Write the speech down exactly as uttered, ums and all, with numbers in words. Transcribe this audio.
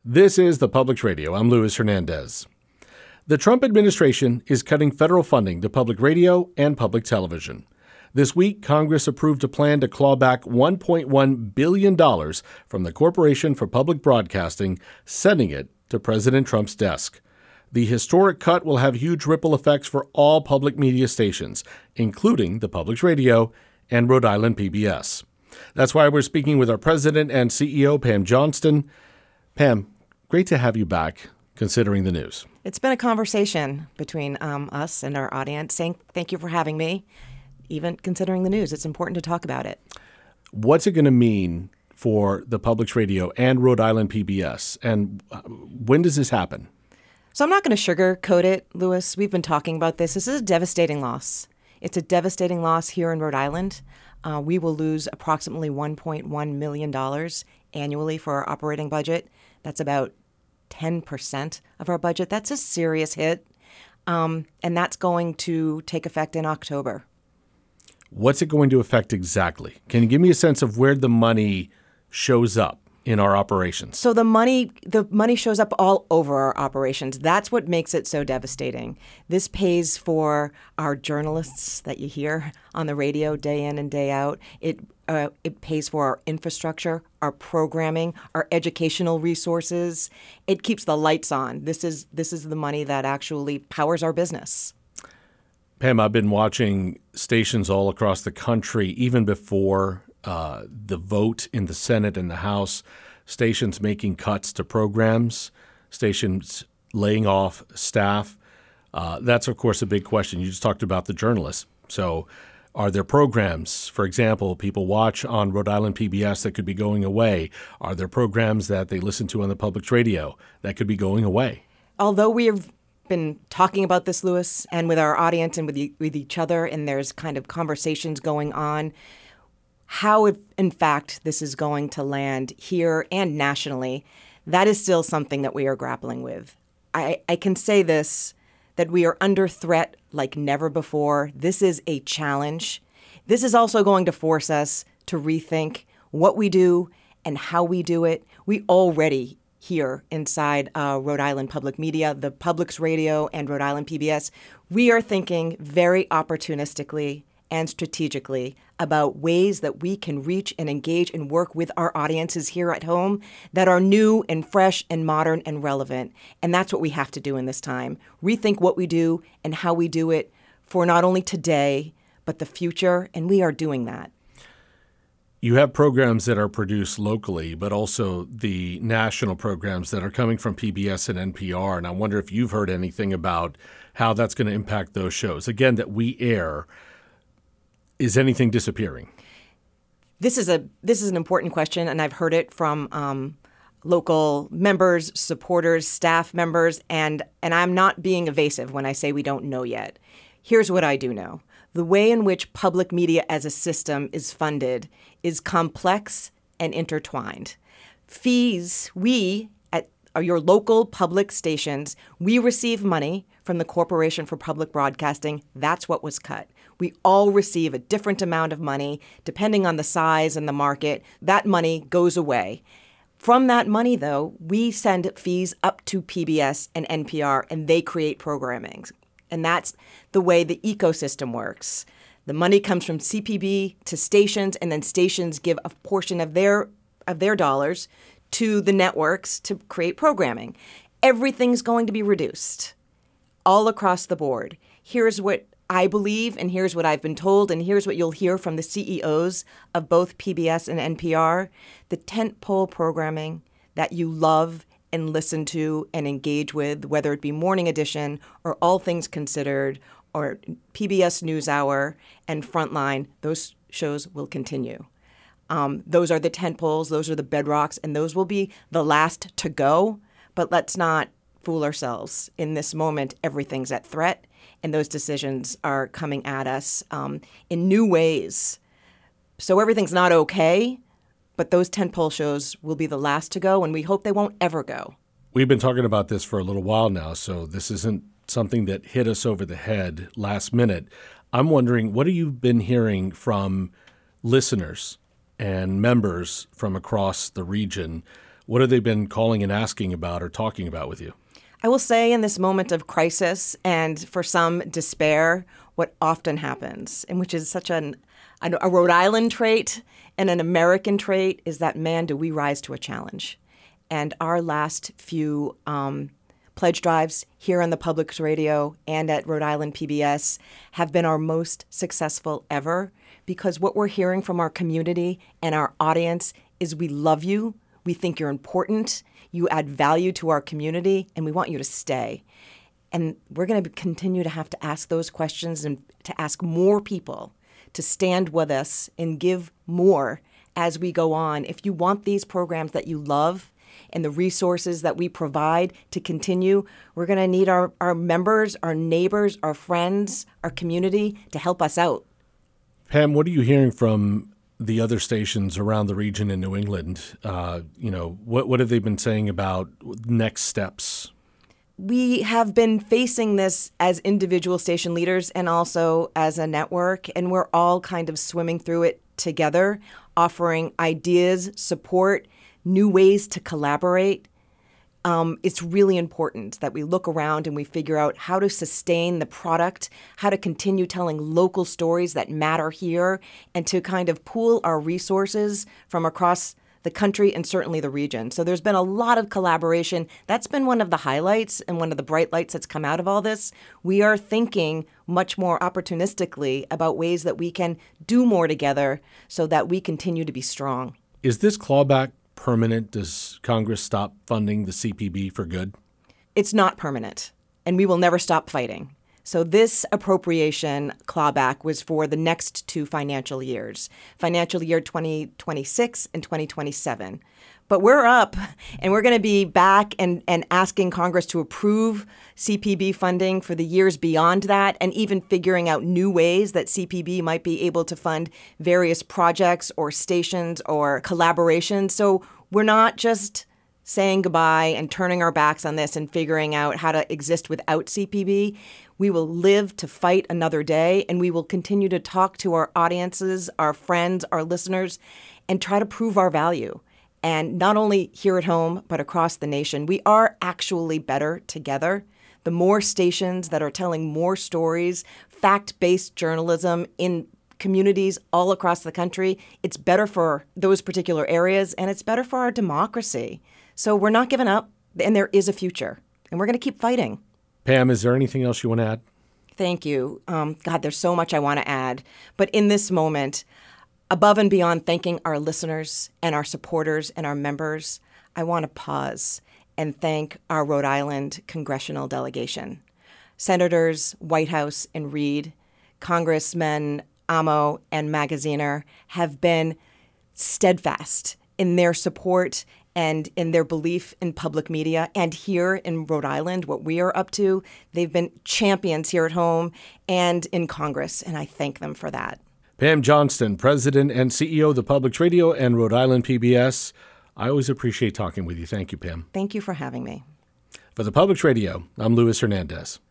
This is the Publix Radio. I'm Luis Hernandez. The Trump administration is cutting federal funding to public radio and public television. This week, Congress approved a plan to claw back one point one billion dollars from the Corporation for Public Broadcasting, sending it to President Trump's desk. The historic cut will have huge ripple effects for all public media stations, including the Publix Radio and Rhode Island P B S. That's why we're speaking with our president and C E O, Pam Johnston. Pam, great to have you back, considering the news. It's been a conversation between um, us and our audience saying thank you for having me. Even considering the news, it's important to talk about it. What's it going to mean for the Publix Radio and Rhode Island P B S? And when does this happen? So I'm not going to sugarcoat it, Louis. We've been talking about this. This is a devastating loss. It's a devastating loss here in Rhode Island. Uh, we will lose approximately one point one million dollars annually for our operating budget. That's about ten percent of our budget. That's a serious hit. Um, and that's going to take effect in October. What's it going to affect exactly? Can you give me a sense of where the money shows up in our operations? So the money the money shows up all over our operations. That's what makes it so devastating. This pays for our journalists that you hear on the radio day in and day out. It uh, it pays for our infrastructure, our programming, our educational resources. It keeps the lights on. This is this is the money that actually powers our business. Pam, I've been watching stations all across the country, even before uh, the vote in the Senate and the House, stations making cuts to programs, stations laying off staff. Uh, that's, of course, a big question. You just talked about the journalists. So are there programs, for example, people watch on Rhode Island P B S that could be going away? Are there programs that they listen to on the Publix Radio that could be going away? Although we have been talking about this, Louis, and with our audience and with e- with each other, and there's kind of conversations going on, how, if, in fact, this is going to land here and nationally, that is still something that we are grappling with. I, I can say this, that we are under threat like never before. This is a challenge. This is also going to force us to rethink what we do and how we do it. We already here inside uh, Rhode Island Public Media, the Publix Radio and Rhode Island P B S, we are thinking very opportunistically and strategically about ways that we can reach and engage and work with our audiences here at home that are new and fresh and modern and relevant. And that's what we have to do in this time. Rethink what we do and how we do it for not only today, but the future. And we are doing that. You have programs that are produced locally, but also the national programs that are coming from P B S and N P R. And I wonder if you've heard anything about how that's going to impact those shows, again, that we air. Is anything disappearing? This is a this is an important question, and I've heard it from um, local members, supporters, staff members, and and I'm not being evasive when I say we don't know yet. Here's what I do know. The way in which public media as a system is funded is complex and intertwined. Fees, we at your local public stations, we receive money from the Corporation for Public Broadcasting. That's what was cut. We all receive a different amount of money depending on the size and the market. That money goes away. From that money, though, we send fees up to P B S and N P R, and they create programming. And that's the way the ecosystem works. The money comes from C P B to stations, and then stations give a portion of their of their dollars to the networks to create programming. Everything's going to be reduced all across the board. Here's what I believe, and here's what I've been told, and here's what you'll hear from the C E Os of both P B S and N P R. The tentpole programming that you love and listen to and engage with, whether it be Morning Edition or All Things Considered or P B S NewsHour and Frontline, those shows will continue. Um, those are the tentpoles, those are the bedrocks, and those will be the last to go. But let's not fool ourselves. In this moment, everything's at threat, and those decisions are coming at us um, in new ways. So everything's not okay, but those tentpole shows will be the last to go, and we hope they won't ever go. We've been talking about this for a little while now, so this isn't something that hit us over the head last minute. I'm wondering, what have you been hearing from listeners and members from across the region? What have they been calling and asking about or talking about with you? I will say in this moment of crisis and for some despair, what often happens, and which is such an, a Rhode Island trait and an American trait, is that, man, do we rise to a challenge. And our last few um, pledge drives here on the Public Radio and at Rhode Island P B S have been our most successful ever, because what we're hearing from our community and our audience is we love you, we think you're important, you add value to our community, and we want you to stay. And we're going to continue to have to ask those questions and to ask more people to stand with us and give more as we go on. If you want these programs that you love and the resources that we provide to continue, we're going to need our, our members, our neighbors, our friends, our community to help us out. Pam, what are you hearing from the other stations around the region in New England? Uh, you know, what what have they been saying about next steps? We have been facing this as individual station leaders and also as a network, and we're all kind of swimming through it together, offering ideas, support, new ways to collaborate. Um, it's really important that we look around and we figure out how to sustain the product, how to continue telling local stories that matter here, and to kind of pool our resources from across the country and certainly the region. So there's been a lot of collaboration. That's been one of the highlights and one of the bright lights that's come out of all this. We are thinking much more opportunistically about ways that we can do more together so that we continue to be strong. Is this clawback permanent? Does Congress stop funding the C P B for good? It's not permanent, and we will never stop fighting. So this appropriation clawback was for the next two financial years, financial year twenty twenty-six and twenty twenty-seven. But we're up, and we're going to be back and, and asking Congress to approve C P B funding for the years beyond that, and even figuring out new ways that C P B might be able to fund various projects or stations or collaborations. So we're not just saying goodbye and turning our backs on this and figuring out how to exist without C P B. We will live to fight another day, and we will continue to talk to our audiences, our friends, our listeners, and try to prove our value. And not only here at home, but across the nation, we are actually better together. The more stations that are telling more stories, fact-based journalism in communities all across the country, it's better for those particular areas, and it's better for our democracy. So we're not giving up, and there is a future, and we're going to keep fighting. Pam, is there anything else you want to add? Thank you. Um, God, there's so much I want to add. But in this moment, above and beyond thanking our listeners and our supporters and our members, I want to pause and thank our Rhode Island congressional delegation. Senators Whitehouse and Reed, Congressmen Amo and Magaziner have been steadfast in their support and in their belief in public media. And here in Rhode Island, what we are up to, they've been champions here at home and in Congress, and I thank them for that. Pam Johnston, President and C E O of the Public Radio and Rhode Island P B S. I always appreciate talking with you. Thank you, Pam. Thank you for having me. For the Public Radio, I'm Luis Hernandez.